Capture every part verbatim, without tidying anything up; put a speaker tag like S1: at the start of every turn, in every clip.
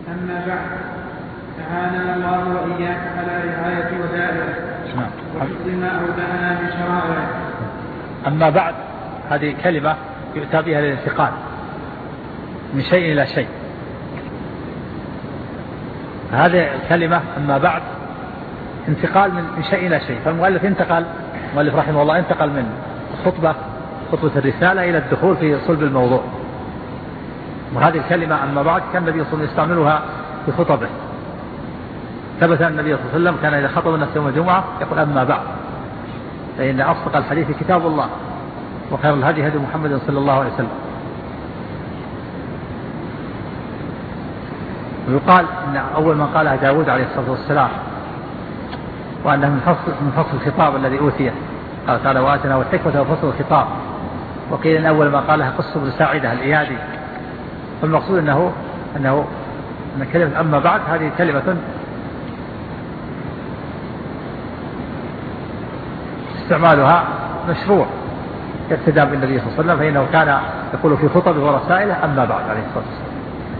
S1: أما بعد، أعاننا الله وإياك على رعاية ودائعه وحفظ ما أودعنا من شرائعه.
S2: أما بعد، هذه كلمة يؤتى بها للانتقال من شيء إلى شيء. هذه الكلمة أما بعد انتقال من شيء إلى شيء. فالمؤلف انتقل المؤلف رحمه الله انتقل من خطبة خطبة الرسالة إلى الدخول في صلب الموضوع. وهذه الكلمة أما بعد كان النبي صلى الله عليه وسلم يستعملها في خطبه. ثبت أن النبي صلى الله عليه وسلم كان إذا خطب الناس يوم الجمعة يقول أما بعد، فإن أصدق الحديث كتاب الله وخير الهدي هدي محمد صلى الله عليه وسلم. ويقال أن أول من قالها داود عليه الصلاة والسلام، وأنه من فصل, من فصل الخطاب الذي أوتيه. قال تعالى وآتنا والحكمة وفصل الخطاب. وقيل أن أول ما قالها قصة بن ساعدة الإيادي. فالمقصود أنه أنه أن كلمة أما بعد هذه كلمة استعمالها مشروع يقتدى بالنبي صلى الله عليه وسلم، فإنه كان يقول في خطبه ورسائله أما بعد عليه الصلاة والسلام.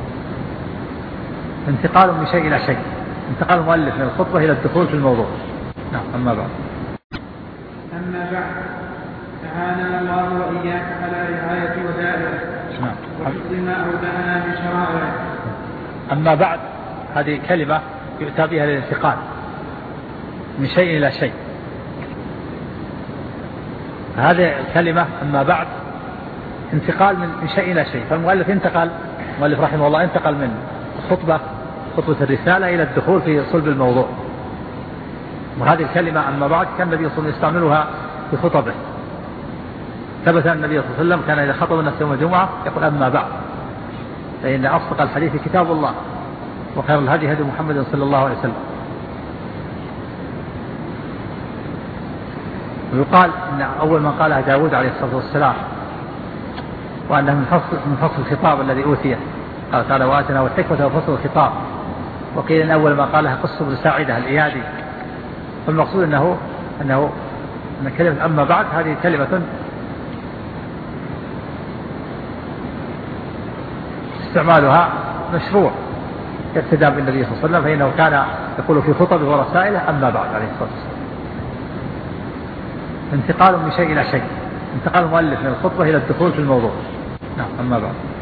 S2: انتقال من شيء إلى شيء، انتقال المؤلف من الخطبة إلى الدخول في الموضوع. نعم. أما بعد.
S1: أما بعد، أعاننا الله وإياك على رعاية ودائعه وحفظ ما أودعنا من شرائعه.
S2: أما بعد، هذه كلمة يؤتى بها للانتقال من شيء إلى شيء. هذه الكلمة أما بعد انتقال من شيء إلى شيء. فالمؤلف انتقل المؤلف رحمه الله انتقل من خطبة خطبة الرسالة إلى الدخول في صلب الموضوع. وهذه الكلمة أما بعد كان النبي صلى الله عليه وسلم يستعملها في خطبه. ثبت أن النبي صلى الله عليه وسلم كان إذا خطب الناس يوم الجمعة يقول أما بعد، فإن أصدق الحديث كتاب الله وخير الهدي هدي محمد صلى الله عليه وسلم. ويقال أن أول من قالها داود عليه الصلاة والسلام، وأنه من فصل, من فصل الخطاب الذي أوتيه. قال تعالى وآتنا والحكمة وفصل الخطاب. وقيل أن أول ما قالها قصة بن ساعدة الإيادي. فالمقصود أنه أنه أن كلمة أما بعد هذه كلمة استعمالها مشروع يقتدى بالنبي صلى الله عليه وسلم، فإنه كان يقول في خطبه ورسائله أما بعد عليه الصلاة والسلام. انتقال من شيء إلى شيء، انتقال المؤلف من الخطبة إلى الدخول في الموضوع. نعم. أما بعد.